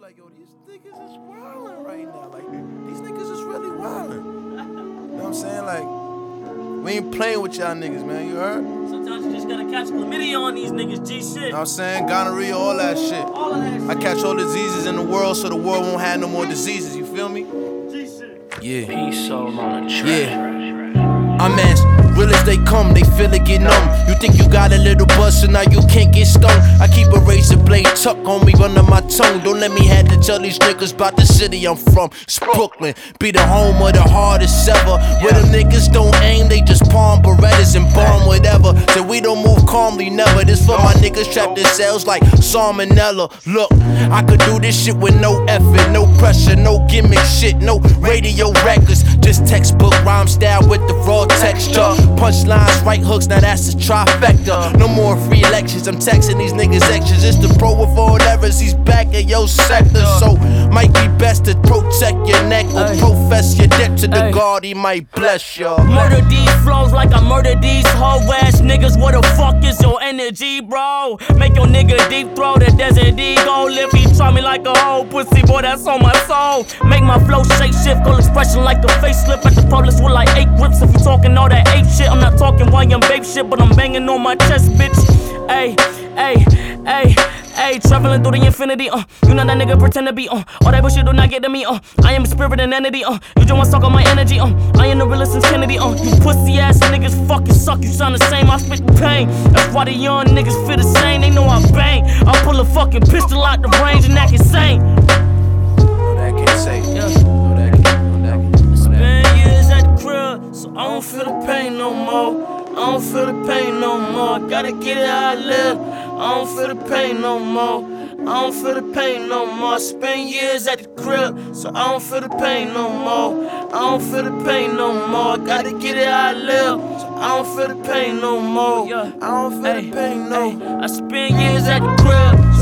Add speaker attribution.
Speaker 1: like, yo, these niggas is wildin' right now. Like, these niggas is really wildin'. You know what I'm saying? Like, we ain't playing with y'all niggas, man. You heard?
Speaker 2: Sometimes you just gotta catch chlamydia on these niggas, G shit.
Speaker 1: You know what I'm saying? Gonorrhea, all that shit.
Speaker 2: All of that shit.
Speaker 1: I catch all diseases in the world so the world won't have no more diseases. You feel me?
Speaker 2: G shit.
Speaker 1: Yeah.
Speaker 3: Peace soul on a track.
Speaker 1: Yeah. I'm as real as they come, they feel it get numb. You think you got a little buzz, so now you can't get stung. I keep a razor blade tucked on me under my tongue. Don't let me have to tell these niggas about the city I'm from. It's Brooklyn, be the home of the hardest ever. Where them niggas don't aim, they just palm Berettas and bomb whatever. So we don't move calmly, never. This for my niggas trapped in cells like salmonella. Look, I could do this shit with no effort, no pressure, no gimmick shit, no radio records. Just textbook rhyme style with the raw texture. Punchlines, right hooks, now that's a trifecta. No more free lectures, I'm texting these niggas extras. It's the pro with all errors, he's back in your sector. So, might be best to protect your neck or profess your debt to the God, he might bless ya.
Speaker 2: Murder these flows like I murder these hoe ass niggas. What the fuck is your energy, bro? Make your nigga deep throw the desert eagle. If he try me like a hoe pussy, boy, that's on my soul. Make my flow shape shift, goal expression like a facelift. At the police with like 8 grips. If you talking all that ape shit, I'm not talking YM babe shit, but I'm banging on my chest, bitch. Ayy, ayy, ayy, ayy, traveling through the infinity, you know that nigga pretend to be, all that bullshit do not get to me, I am a spirit and entity, you just wanna suck on my energy, I am the realest since Kennedy, you pussy ass niggas fucking suck, you sound the same, I spit pain, that's why the young niggas feel the same, they know I bang, I pull a fucking pistol out the range and act insane.
Speaker 1: No, that can't say, no, that can't.
Speaker 2: Spend years at the crib, so I don't feel the pain no more. I don't feel the pain no more. Gotta get it how I live. I don't feel the pain no more. I don't feel the pain no more. I spend years at the crib, so I don't feel the pain no more. I don't feel the pain no more. Gotta get it how I live, so I don't feel the pain no more. I don't feel the pain no more. I spend years at the crib,